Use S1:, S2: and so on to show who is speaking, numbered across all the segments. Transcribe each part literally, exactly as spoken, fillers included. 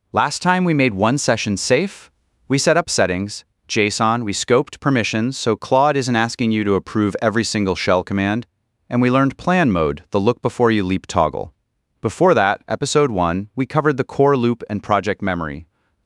S1: Last time we made one session safe, we set up settings, JSON, we scoped permissions so Claude isn't asking you to approve every single shell command, and we learned plan mode, the look before you leap toggle. Before that, episode one, we covered the core loop and project memory,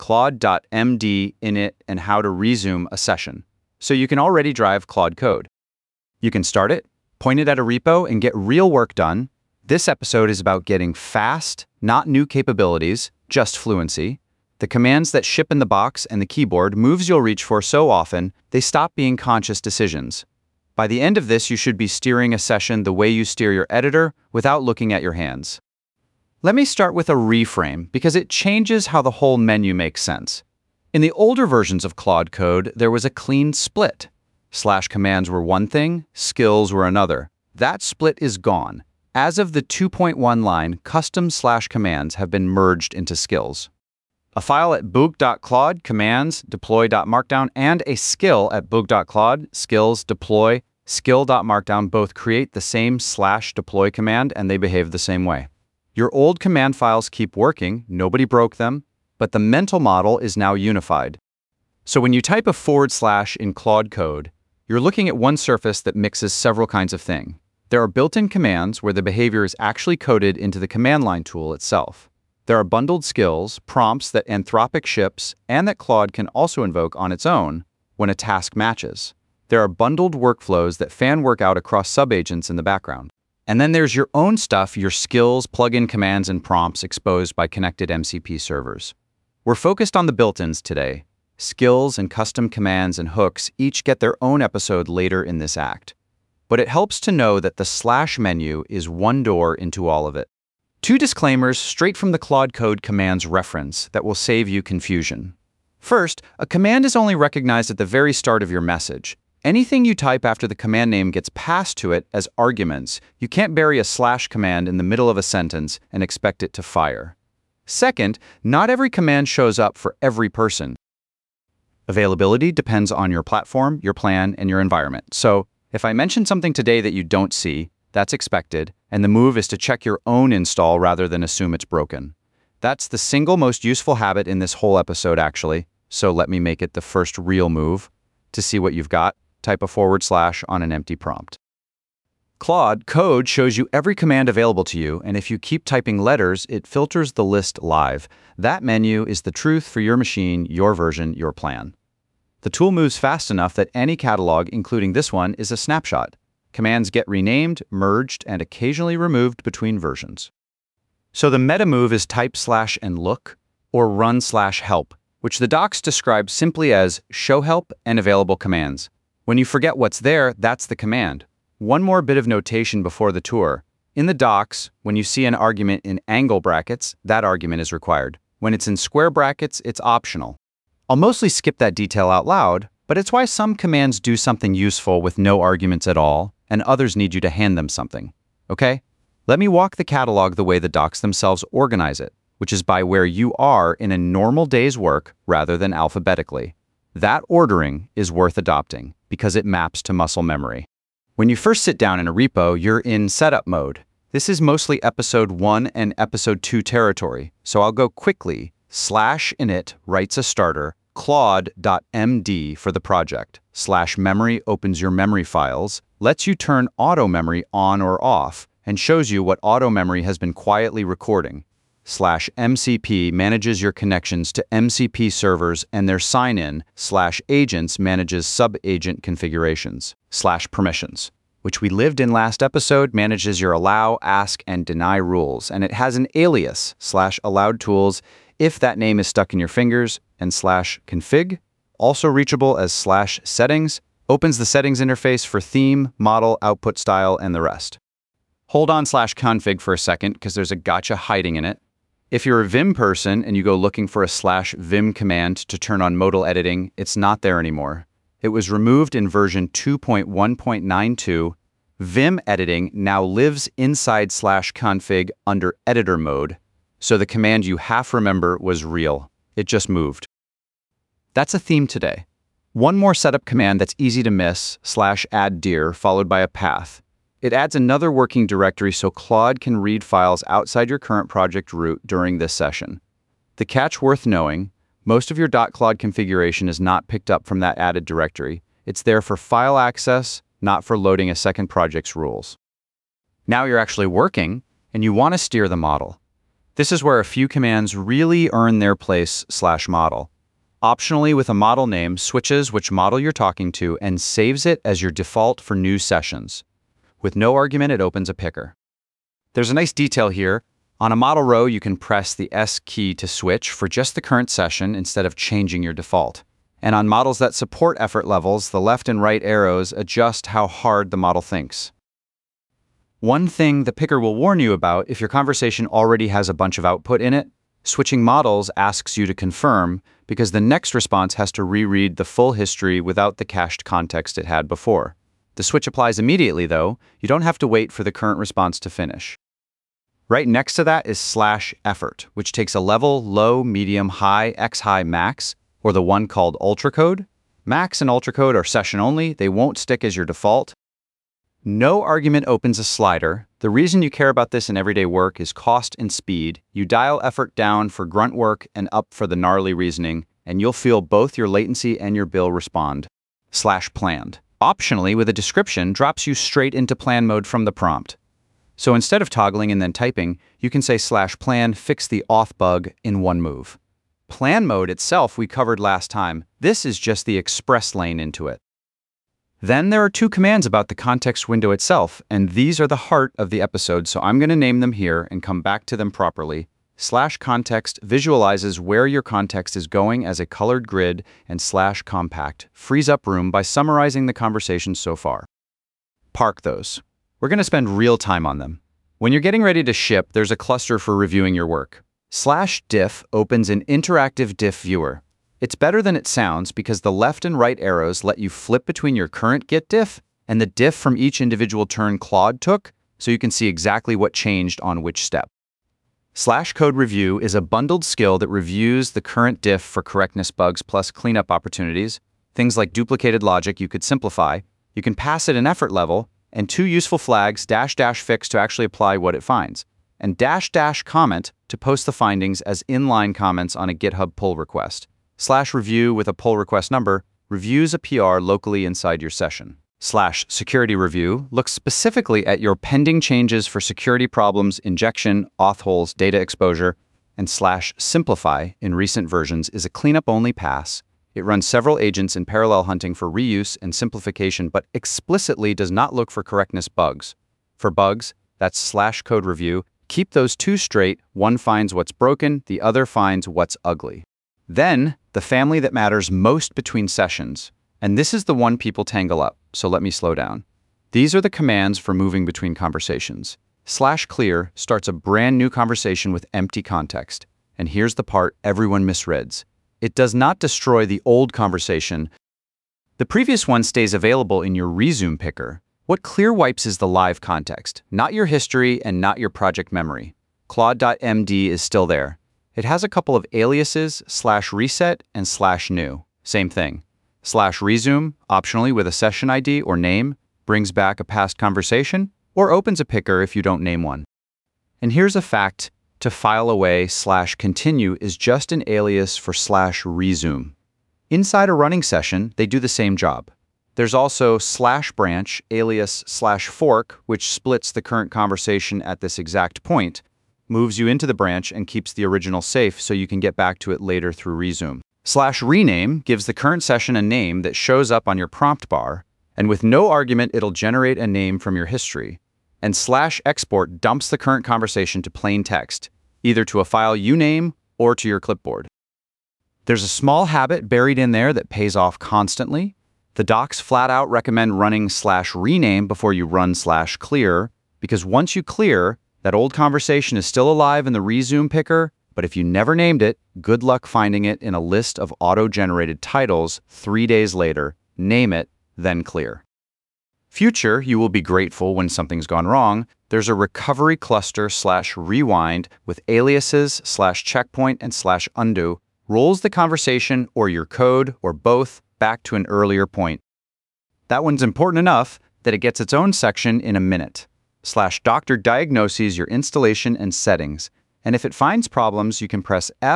S1: Claude.md init, and how to resume a session. So you can already drive Claude Code. You can start it, point it at a repo, and get real work done. This episode is about getting fast, not new capabilities, just fluency. The commands that ship in the box and the keyboard, moves you'll reach for so often, they stop being conscious decisions. By the end of this, you should be steering a session the way you steer your editor without looking at your hands. Let me start with a reframe because it changes how the whole menu makes sense. In the older versions of Claude Code, there was a clean split. Slash commands were one thing, skills were another. That split is gone. As of the two point one line, custom slash commands have been merged into skills. A file at boog.claude, commands, deploy.markdown, and a skill at boog.claude, skills, deploy, skill.markdown both create the same slash deploy command and they behave the same way. Your old command files keep working, nobody broke them, but the mental model is now unified. So when you type a forward slash in Claude Code, you're looking at one surface that mixes several kinds of things. There are built-in commands where the behavior is actually coded into the command line tool itself. There are bundled skills, prompts that Anthropic ships, and that Claude can also invoke on its own when a task matches. There are bundled workflows that fan work out across subagents in the background. And then there's your own stuff, your skills, plugin commands, and prompts exposed by connected M C P servers. We're focused on the built-ins today. Skills and custom commands and hooks each get their own episode later in this act. But it helps to know that the slash menu is one door into all of it. Two disclaimers straight from the Claude Code commands reference that will save you confusion. First, a command is only recognized at the very start of your message. Anything you type after the command name gets passed to it as arguments. You can't bury a slash command in the middle of a sentence and expect it to fire. Second, not every command shows up for every person. Availability depends on your platform, your plan, and your environment. So, if I mention something today that you don't see, that's expected, and the move is to check your own install rather than assume it's broken. That's the single most useful habit in this whole episode, actually, so let me make it the first real move. To see what you've got, type a forward slash on an empty prompt. Claude Code shows you every command available to you, and if you keep typing letters, it filters the list live. That menu is the truth for your machine, your version, your plan. The tool moves fast enough that any catalog, including this one, is a snapshot. Commands get renamed, merged, and occasionally removed between versions. So the meta move is type slash and look, or run slash help, which the docs describe simply as show help and available commands. When you forget what's there, that's the command. One more bit of notation before the tour. In the docs, when you see an argument in angle brackets, that argument is required. When it's in square brackets, it's optional. I'll mostly skip that detail out loud, but it's why some commands do something useful with no arguments at all, and others need you to hand them something. Okay? Let me walk the catalog the way the docs themselves organize it, which is by where you are in a normal day's work rather than alphabetically. That ordering is worth adopting because it maps to muscle memory. When you first sit down in a repo, you're in setup mode. This is mostly episode one and episode two territory, so I'll go quickly. Slash init writes a starter, Claude.md for the project. Slash memory opens your memory files, lets you turn auto memory on or off, and shows you what auto memory has been quietly recording. Slash M C P manages your connections to M C P servers and their sign-in. Slash agents manages sub-agent configurations. Slash permissions, which we lived in last episode, manages your allow, ask, and deny rules, and it has an alias, slash allowed tools, if that name is stuck in your fingers, and slash config, also reachable as slash settings, opens the settings interface for theme, model, output style, and the rest. Hold on slash config for a second because there's a gotcha hiding in it. If you're a Vim person and you go looking for a slash Vim command to turn on modal editing, it's not there anymore. It was removed in version two point one point nine two. Vim editing now lives inside slash config under editor mode, so the command you half remember was real. It just moved. That's a theme today. One more setup command that's easy to miss, slash add dir, followed by a path. It adds another working directory so Claude can read files outside your current project root during this session. The catch worth knowing, most of your .clod configuration is not picked up from that added directory. It's there for file access, not for loading a second project's rules. Now you're actually working, and you want to steer the model. This is where a few commands really earn their place slash model. Optionally, with a model name, switches which model you're talking to and saves it as your default for new sessions. With no argument, it opens a picker. There's a nice detail here. On a model row, you can press the S key to switch for just the current session instead of changing your default. And on models that support effort levels, the left and right arrows adjust how hard the model thinks. One thing the picker will warn you about if your conversation already has a bunch of output in it, switching models asks you to confirm because the next response has to reread the full history without the cached context it had before. The switch applies immediately, though. You don't have to wait for the current response to finish. Right next to that is slash effort, which takes a level, low, medium, high, x high, max, or the one called ultra code. Max and ultra code are session only. They won't stick as your default. No argument opens a slider. The reason you care about this in everyday work is cost and speed. You dial effort down for grunt work and up for the gnarly reasoning, and you'll feel both your latency and your bill respond. Slash planned. Optionally, with a description, drops you straight into plan mode from the prompt. So instead of toggling and then typing, you can say slash plan fix the auth bug in one move. Plan mode itself we covered last time. This is just the express lane into it. Then there are two commands about the context window itself, and these are the heart of the episode, so I'm going to name them here and come back to them properly. Slash context visualizes where your context is going as a colored grid, and slash compact frees up room by summarizing the conversation so far. Park those. We're going to spend real time on them. When you're getting ready to ship, there's a cluster for reviewing your work. Slash diff opens an interactive diff viewer. It's better than it sounds because the left and right arrows let you flip between your current Git diff and the diff from each individual turn Claude took, so you can see exactly what changed on which step. Slash code review is a bundled skill that reviews the current diff for correctness bugs plus cleanup opportunities. Things like duplicated logic you could simplify. You can pass it an effort level, and two useful flags, dash dash fix to actually apply what it finds, and dash dash comment to post the findings as inline comments on a GitHub pull request. Slash review with a pull request number reviews a P R locally inside your session. Slash security review looks specifically at your pending changes for security problems, injection, auth holes, data exposure, and slash simplify in recent versions is a cleanup-only pass. It runs several agents in parallel hunting for reuse and simplification, but explicitly does not look for correctness bugs. For bugs, that's slash code review. Keep those two straight. One finds what's broken, the other finds what's ugly. Then, the family that matters most between sessions. And this is the one people tangle up, so let me slow down. These are the commands for moving between conversations. Slash clear starts a brand new conversation with empty context. And here's the part everyone misreads. It does not destroy the old conversation. The previous one stays available in your resume picker. What clear wipes is the live context, not your history and not your project memory. Claude dot M D is still there. It has a couple of aliases, slash reset and slash new. Same thing. Slash resume, optionally with a session I D or name, brings back a past conversation, or opens a picker if you don't name one. And here's a fact. To file away slash continue is just an alias for slash resume. Inside a running session, they do the same job. There's also slash branch, alias slash fork, which splits the current conversation at this exact point, moves you into the branch and keeps the original safe so you can get back to it later through resume. Slash rename gives the current session a name that shows up on your prompt bar, and with no argument, it'll generate a name from your history. And slash export dumps the current conversation to plain text, either to a file you name or to your clipboard. There's a small habit buried in there that pays off constantly. The docs flat out recommend running slash rename before you run slash clear, because once you clear, that old conversation is still alive in the resume picker, but if you never named it, good luck finding it in a list of auto-generated titles three days later. Name it, then clear. Future, you will be grateful when something's gone wrong. There's a recovery cluster slash rewind with aliases slash checkpoint and slash undo, rolls the conversation or your code or both back to an earlier point. That one's important enough that it gets its own section in a minute. Slash doctor diagnoses your installation and settings, and if it finds problems, you can press F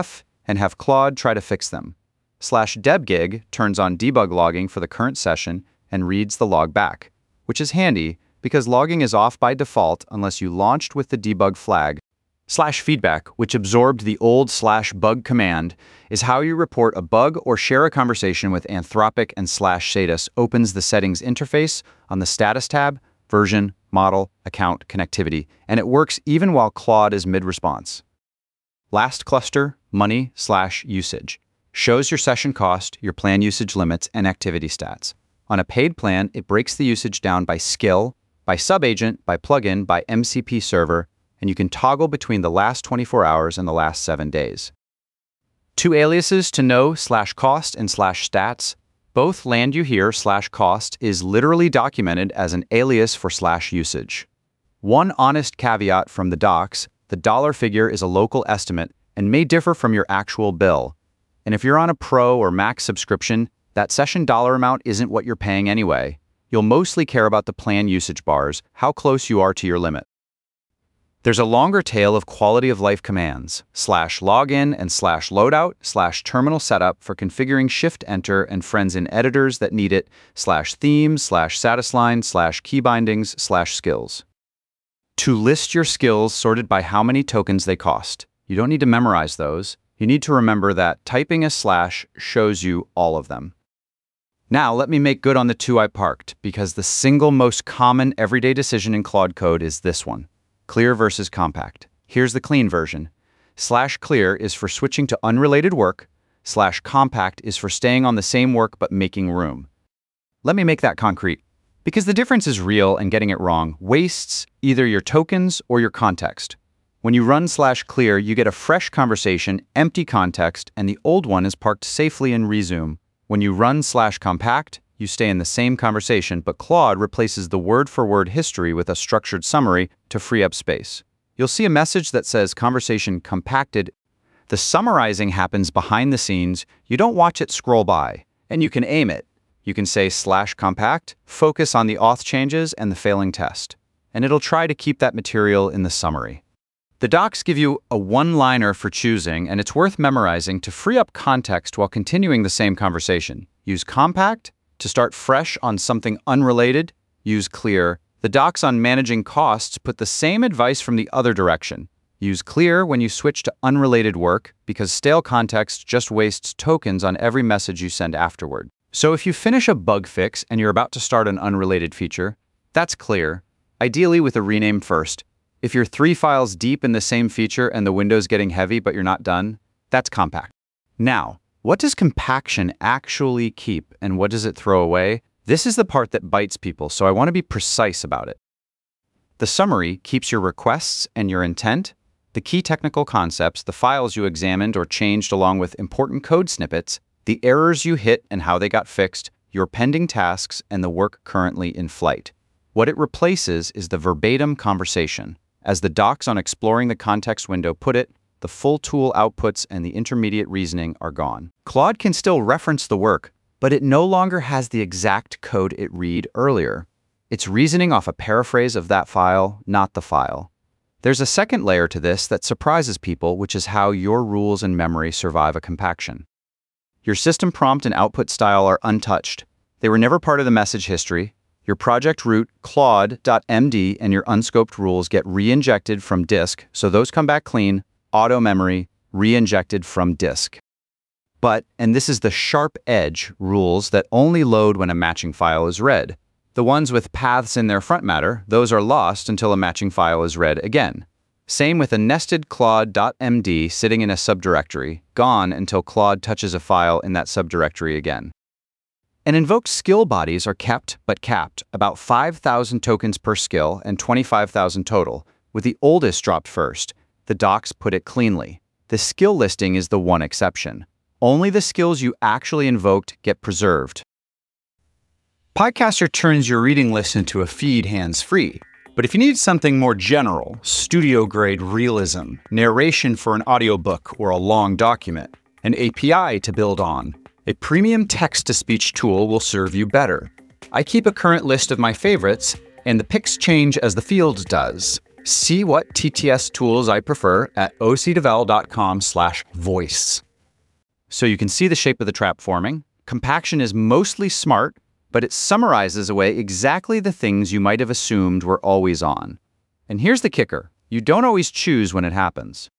S1: and have Claude try to fix them. Slash debgig turns on debug logging for the current session and reads the log back, which is handy because logging is off by default unless you launched with the debug flag. Slash feedback, which absorbed the old slash bug command, is how you report a bug or share a conversation with Anthropic, and slash status opens the settings interface on the status tab, version, model, account, connectivity, and it works even while Claude is mid-response. Last cluster, money slash usage, shows your session cost, your plan usage limits, and activity stats. On a paid plan, it breaks the usage down by skill, by subagent, by plugin, by M C P server, and you can toggle between the last twenty-four hours and the last seven days. Two aliases to know slash cost and slash stats. Both land you here slash cost is literally documented as an alias for slash usage. One honest caveat from the docs, the dollar figure is a local estimate and may differ from your actual bill. And if you're on a Pro or Max subscription, that session dollar amount isn't what you're paying anyway. You'll mostly care about the plan usage bars, how close you are to your limit. There's a longer tail of quality of life commands, slash login and slash loadout, slash terminal setup for configuring shift enter and friends in editors that need it, slash themes, slash statusline, slash key bindings, slash skills. To list your skills sorted by how many tokens they cost. You don't need to memorize those. You need to remember that typing a slash shows you all of them. Now let me make good on the two I parked, because the single most common everyday decision in Claude Code is this one. Clear versus compact. Here's the clean version. Slash clear is for switching to unrelated work. Slash compact is for staying on the same work but making room. Let me make that concrete. Because the difference is real and getting it wrong wastes either your tokens or your context. When you run slash clear, you get a fresh conversation, empty context, and the old one is parked safely in resume. When you run slash compact, you stay in the same conversation, but Claude replaces the word-for-word history with a structured summary to free up space. You'll see a message that says conversation compacted. The summarizing happens behind the scenes. You don't watch it scroll by, and you can aim it. You can say slash compact, focus on the auth changes and the failing test, and it'll try to keep that material in the summary. The docs give you a one-liner for choosing, and it's worth memorizing to free up context while continuing the same conversation. Use compact. To start fresh on something unrelated, use clear. The docs on managing costs put the same advice from the other direction. Use clear when you switch to unrelated work, because stale context just wastes tokens on every message you send afterward. So if you finish a bug fix and you're about to start an unrelated feature, that's clear, ideally with a rename first. If you're three files deep in the same feature and the window's getting heavy but you're not done, that's compact. Now, what does compaction actually keep and what does it throw away? This is the part that bites people, so I want to be precise about it. The summary keeps your requests and your intent, the key technical concepts, the files you examined or changed along with important code snippets, the errors you hit and how they got fixed, your pending tasks, and the work currently in flight. What it replaces is the verbatim conversation. As the docs on Exploring the Context window put it, the full tool outputs and the intermediate reasoning are gone. Claude can still reference the work, but it no longer has the exact code it read earlier. It's reasoning off a paraphrase of that file, not the file. There's a second layer to this that surprises people, which is how your rules and memory survive a compaction. Your system prompt and output style are untouched. They were never part of the message history. Your project root, claude.md, and your unscoped rules get re-injected from disk, so those come back clean, auto memory, re-injected from disk. But, and this is the sharp edge, rules that only load when a matching file is read. The ones with paths in their front matter, those are lost until a matching file is read again. Same with a nested claude.md sitting in a subdirectory, gone until Claude touches a file in that subdirectory again. And invoked skill bodies are kept but capped, about five thousand tokens per skill and twenty-five thousand total, with the oldest dropped first. The docs put it cleanly. The skill listing is the one exception. Only the skills you actually invoked get preserved. Pycaster turns your reading list into a feed hands-free. But if you need something more general, studio-grade realism, narration for an audiobook or a long document, an A P I to build on, a premium text-to-speech tool will serve you better. I keep a current list of my favorites, and the picks change as the field does. See what T T S tools I prefer at ocdevel dot com slash voice. So you can see the shape of the trap forming. Compaction is mostly smart, but it summarizes away exactly the things you might have assumed were always on. And here's the kicker. You don't always choose when it happens.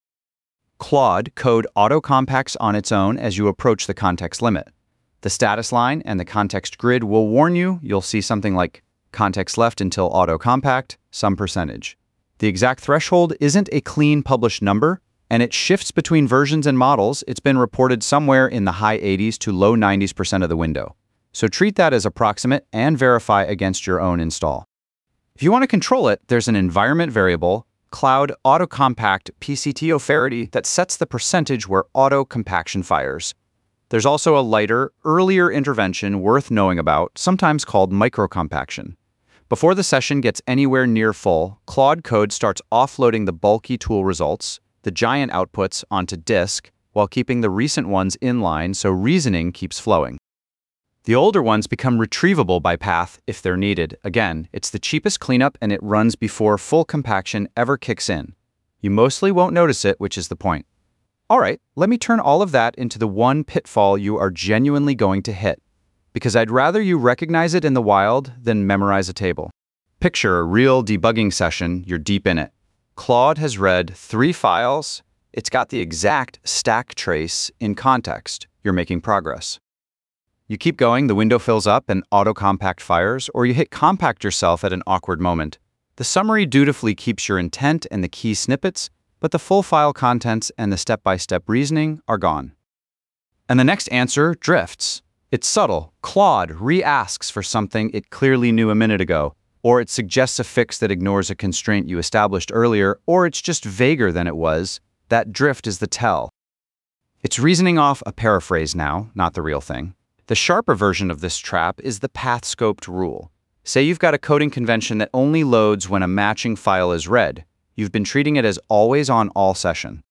S1: Claude code auto-compacts on its own as you approach the context limit. The status line and the context grid will warn you. You'll see something like context left until auto-compact, some percentage. The exact threshold isn't a clean published number, and it shifts between versions and models. It's been reported somewhere in the high eighties to low nineties percent of the window. So treat that as approximate and verify against your own install. If you want to control it, there's an environment variable, Cloud Auto-Compact P C T O Farity, that sets the percentage where auto-compaction fires. There's also a lighter, earlier intervention worth knowing about, sometimes called microcompaction. Before the session gets anywhere near full, Claude Code starts offloading the bulky tool results, the giant outputs, onto disk, while keeping the recent ones inline so reasoning keeps flowing. The older ones become retrievable by path if they're needed. Again, it's the cheapest cleanup and it runs before full compaction ever kicks in. You mostly won't notice it, which is the point. All right, let me turn all of that into the one pitfall you are genuinely going to hit, because I'd rather you recognize it in the wild than memorize a table. Picture a real debugging session, you're deep in it. Claude has read three files, it's got the exact stack trace in context, you're making progress. You keep going, the window fills up and auto-compact fires, or you hit compact yourself at an awkward moment. The summary dutifully keeps your intent and the key snippets, but the full file contents and the step-by-step reasoning are gone. And the next answer drifts. It's subtle. Claude re-asks for something it clearly knew a minute ago, or it suggests a fix that ignores a constraint you established earlier, or it's just vaguer than it was. That drift is the tell. It's reasoning off a paraphrase now, not the real thing. The sharper version of this trap is the path-scoped rule. Say you've got a coding convention that only loads when a matching file is read. You've been treating it as always on all session.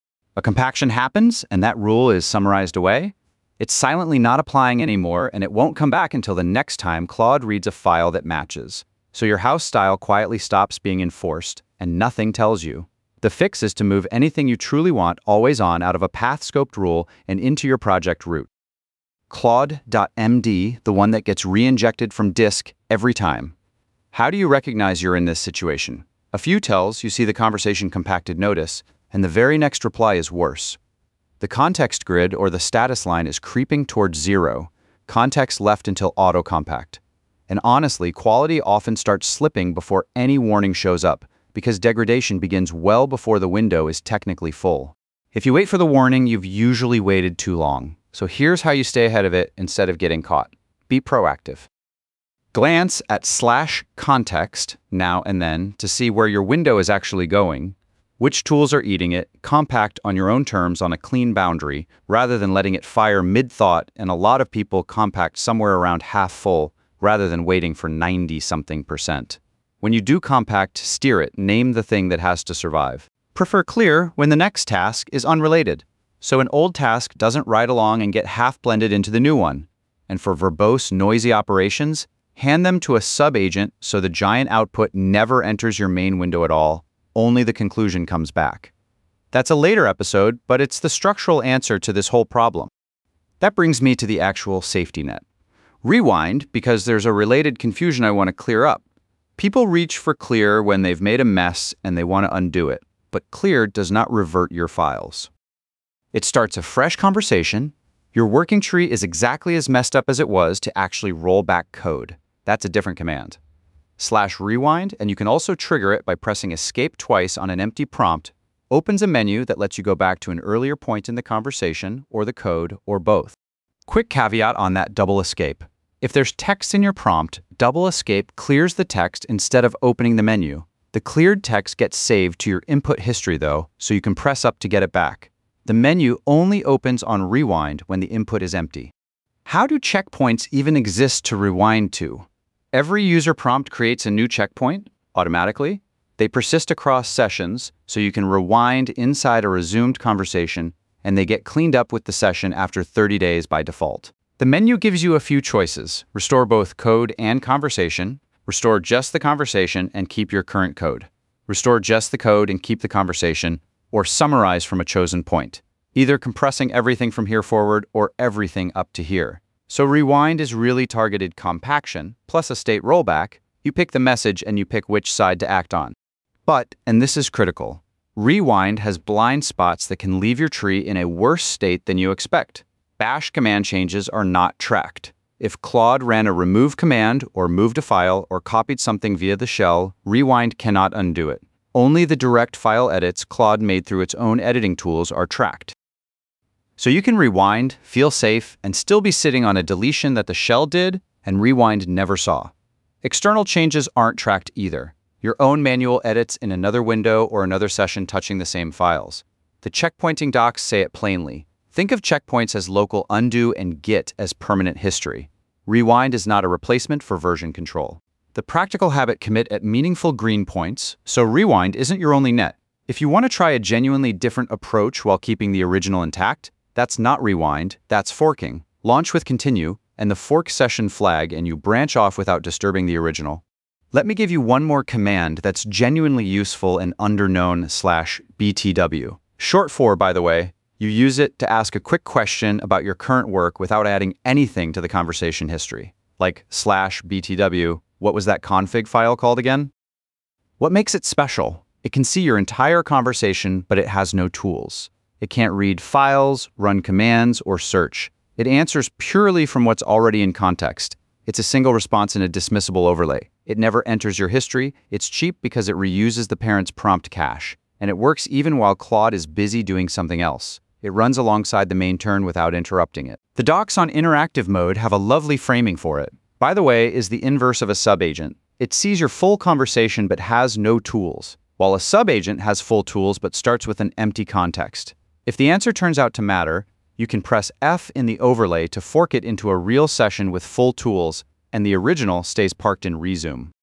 S1: A compaction happens, and that rule is summarized away. It's silently not applying anymore, and it won't come back until the next time Claude reads a file that matches. So your house style quietly stops being enforced, and nothing tells you. The fix is to move anything you truly want always on out of a path-scoped rule and into your project root. Claude dot M D, the one that gets re-injected from disk every time. How do you recognize you're in this situation? A few tells, you see the conversation compacted notice, and the very next reply is worse. The context grid or the status line is creeping towards zero, context left until auto-compact. And honestly, quality often starts slipping before any warning shows up, because degradation begins well before the window is technically full. If you wait for the warning, you've usually waited too long. So here's how you stay ahead of it instead of getting caught. Be proactive. Glance at slash context now and then to see where your window is actually going, which tools are eating it, compact on your own terms on a clean boundary, rather than letting it fire mid-thought, and a lot of people compact somewhere around half full, rather than waiting for ninety something percent. When you do compact, steer it, name the thing that has to survive. Prefer clear when the next task is unrelated, so an old task doesn't ride along and get half blended into the new one. And for verbose, noisy operations, hand them to a sub-agent so the giant output never enters your main window at all, only the conclusion comes back. That's a later episode, but it's the structural answer to this whole problem. That brings me to the actual safety net. Rewind, because there's a related confusion I want to clear up. People reach for clear when they've made a mess and they want to undo it, but clear does not revert your files. It starts a fresh conversation. Your working tree is exactly as messed up as it was to actually roll back code. That's a different command. Slash rewind, and you can also trigger it by pressing escape twice on an empty prompt, opens a menu that lets you go back to an earlier point in the conversation, or the code, or both. Quick caveat on that double escape. If there's text in your prompt, double escape clears the text instead of opening the menu. The cleared text gets saved to your input history though, so you can press up to get it back. The menu only opens on rewind when the input is empty. How do checkpoints even exist to rewind to? Every user prompt creates a new checkpoint automatically. They persist across sessions, so you can rewind inside a resumed conversation, and they get cleaned up with the session after thirty days by default. The menu gives you a few choices. Restore both code and conversation, restore just the conversation and keep your current code, restore just the code and keep the conversation, or summarize from a chosen point. either compressing everything from here forward or everything up to here. So rewind is really targeted compaction, plus a state rollback. You pick the message and you pick which side to act on. But, and this is critical, rewind has blind spots that can leave your tree in a worse state than you expect. Bash command changes are not tracked. If Claude ran a remove command or moved a file or copied something via the shell, rewind cannot undo it. Only the direct file edits Claude made through its own editing tools are tracked. So you can rewind, feel safe, and still be sitting on a deletion that the shell did and rewind never saw. External changes aren't tracked either. Your own manual edits in another window or another session touching the same files. The checkpointing docs say it plainly. Think of checkpoints as local undo and git as permanent history. Rewind is not a replacement for version control. The practical habit commit at meaningful green points, so rewind isn't your only net. If you want to try a genuinely different approach while keeping the original intact, that's not rewind, that's forking. Launch with continue and the fork session flag and you branch off without disturbing the original. Let me give you one more command that's genuinely useful and underknown slash B T W. Short for, by the way, you use it to ask a quick question about your current work without adding anything to the conversation history. Like slash B T W, what was that config file called again? What makes it special? It can see your entire conversation, but it has no tools. It can't read files, run commands, or search. It answers purely from what's already in context. It's a single response in a dismissible overlay. It never enters your history. It's cheap because it reuses the parent's prompt cache. And it works even while Claude is busy doing something else. It runs alongside the main turn without interrupting it. The docs on interactive mode have a lovely framing for it. By the way, is the inverse of a subagent. It sees your full conversation but has no tools, while a subagent has full tools but starts with an empty context. If the answer turns out to matter, you can press F in the overlay to fork it into a real session with full tools, and the original stays parked in resume.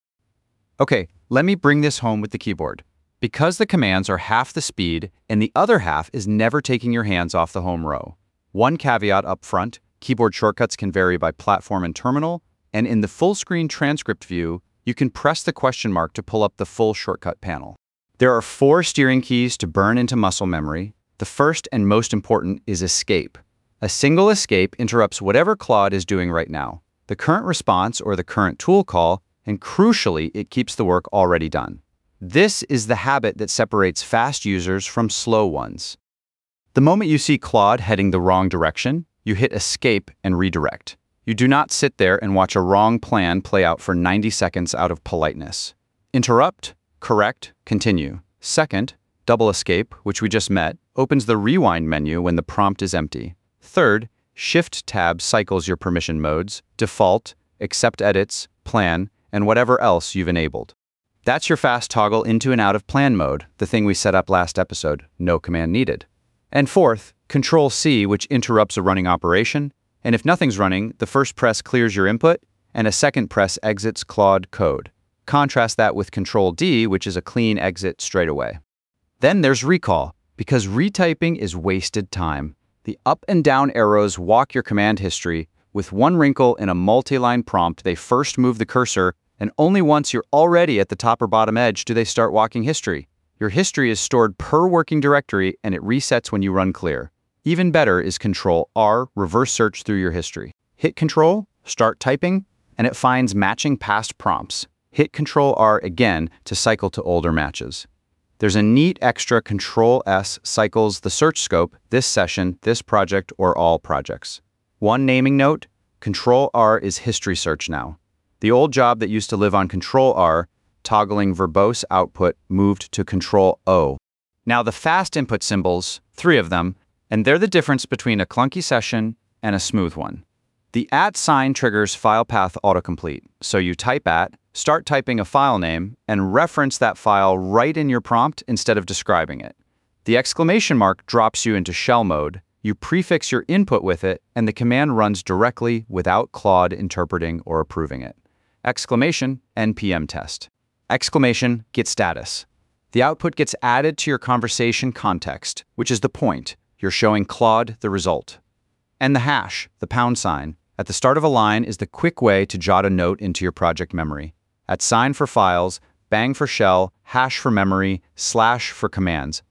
S1: Okay, let me bring this home with the keyboard. Because the commands are half the speed, and the other half is never taking your hands off the home row. One caveat up front, keyboard shortcuts can vary by platform and terminal, and in the full-screen transcript view, you can press the question mark to pull up the full shortcut panel. There are four steering keys to burn into muscle memory. The first and most important is escape. A single escape interrupts whatever Claude is doing right now, the current response or the current tool call, and crucially, it keeps the work already done. This is the habit that separates fast users from slow ones. The moment you see Claude heading the wrong direction, you hit escape and redirect. You do not sit there and watch a wrong plan play out for ninety seconds out of politeness. Interrupt, correct, continue. Second, double escape, which we just met, opens the rewind menu when the prompt is empty. Third, shift tab cycles your permission modes, default, accept edits, plan, and whatever else you've enabled. That's your fast toggle into and out of plan mode, the thing we set up last episode, no command needed. And fourth, Control C, which interrupts a running operation, and if nothing's running, the first press clears your input, and a second press exits Claude code. Contrast that with Control D, which is a clean exit straight away. Then there's recall, because retyping is wasted time. The up and down arrows walk your command history. With one wrinkle in a multi-line prompt, they first move the cursor, and only once you're already at the top or bottom edge do they start walking history. Your history is stored per working directory, and it resets when you run clear. Even better is Control R, reverse search through your history. Hit Control, start typing, and it finds matching past prompts. Hit Control R again to cycle to older matches. There's a neat extra Control S cycles the search scope, this session, this project, or all projects. One naming note, Control R is history search now. The old job that used to live on Control R, toggling verbose output, moved to Control O. Now the fast input symbols, three of them, and they're the difference between a clunky session and a smooth one. The at sign triggers file path autocomplete, so you type at, start typing a file name, and reference that file right in your prompt instead of describing it. The exclamation mark drops you into shell mode, you prefix your input with it, and the command runs directly without Claude interpreting or approving it. Exclamation, N P M test. Exclamation, get status. The output gets added to your conversation context, which is the point. You're showing Claude the result. And the hash, the pound sign, at the start of a line is the quick way to jot a note into your project memory. At sign for files, bang for shell, hash for memory, slash for commands.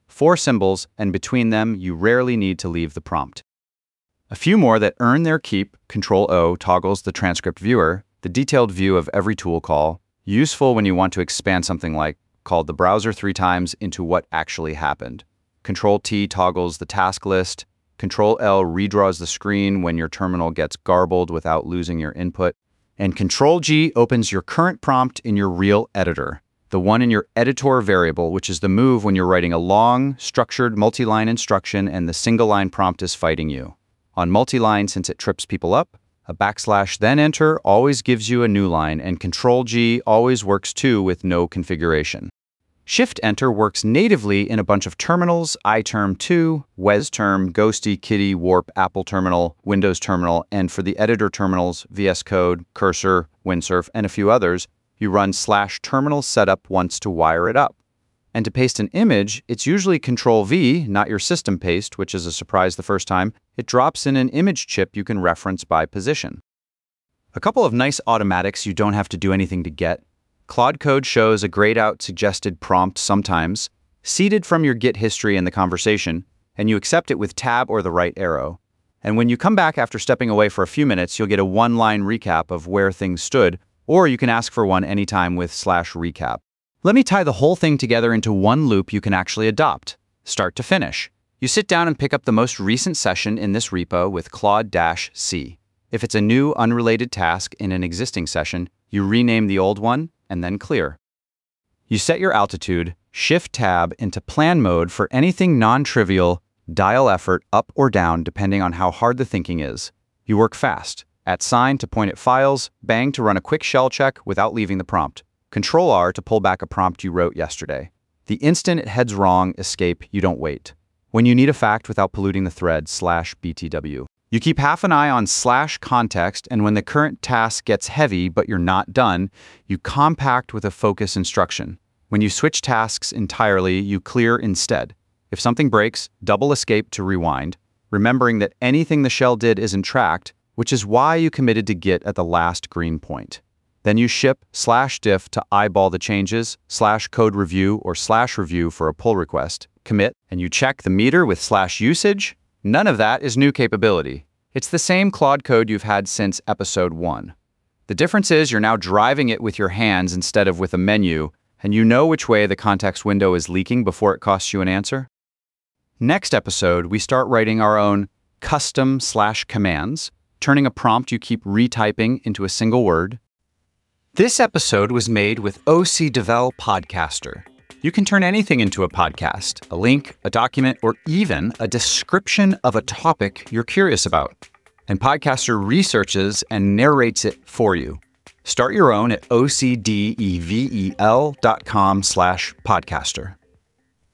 S1: four symbols, and between them, you rarely need to leave the prompt. A few more that earn their keep. Control O toggles the transcript viewer, the detailed view of every tool call, useful when you want to expand something like called the browser three times into what actually happened. Control T toggles the task list. Control L redraws the screen when your terminal gets garbled without losing your input. And Control G opens your current prompt in your real editor, the one in your editor variable, which is the move when you're writing a long, structured multi-line instruction and the single-line prompt is fighting you. On multi-line, since it trips people up, a backslash then enter always gives you a new line, and Control G always works too with no configuration. Shift Enter works natively in a bunch of terminals: iTerm two, WesTerm, Ghosty, Kitty, Warp, Apple Terminal, Windows Terminal, and for the editor terminals, V S Code, Cursor, Windsurf, and a few others, you run slash terminal setup once to wire it up. And to paste an image, it's usually Control V, not your system paste, which is a surprise the first time. It drops in an image chip you can reference by position. A couple of nice automatics you don't have to do anything to get. Claude Code shows a grayed out suggested prompt sometimes, seeded from your Git history in the conversation, and you accept it with tab or the right arrow. And when you come back after stepping away for a few minutes, you'll get a one-line recap of where things stood, or you can ask for one anytime with slash recap. Let me tie the whole thing together into one loop you can actually adopt, start to finish. You sit down and pick up the most recent session in this repo with Claude-C. If it's a new, unrelated task in an existing session, you rename the old one, and then clear. You set your altitude, Shift-Tab into plan mode for anything non-trivial, dial effort up or down depending on how hard the thinking is. You work fast. At sign to point at files, bang to run a quick shell check without leaving the prompt. Control R to pull back a prompt you wrote yesterday. The instant it heads wrong, escape, you don't wait. When you need a fact without polluting the thread, slash B T W. You keep half an eye on slash context, and when the current task gets heavy but you're not done, you compact with a focus instruction. When you switch tasks entirely, you clear instead. If something breaks, double escape to rewind, remembering that anything the shell did isn't tracked, which is why you committed to Git at the last green point. Then you ship slash diff to eyeball the changes, slash code review or slash review for a pull request, commit, and you check the meter with slash usage. None of that is new capability. It's the same Claude Code you've had since episode one. The difference is you're now driving it with your hands instead of with a menu, and you know which way the context window is leaking before it costs you an answer. Next episode, we start writing our own custom slash commands, turning a prompt you keep retyping into a single word. This episode was made with O C Devel Podcaster. You can turn anything into a podcast, a link, a document, or even a description of a topic you're curious about. And Podcaster researches and narrates it for you. Start your own at O C D E V E L dot com slash podcaster.